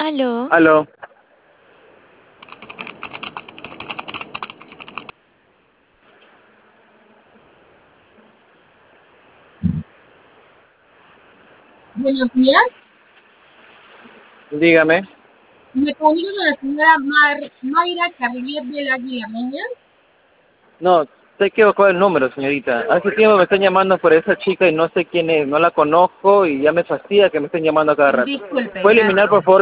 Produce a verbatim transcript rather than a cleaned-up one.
Aló. Aló. Buenos días, Dígame. me comunico con la señora Mar Mayra Carrier del Águila Meña. No, se equivocó el número, señorita. Hace tiempo me están llamando por esa chica y no sé quién es. No la conozco y ya me fastidia que me estén llamando a cada rato. Disculpe, ¿Puede eliminar, por gracias. favor,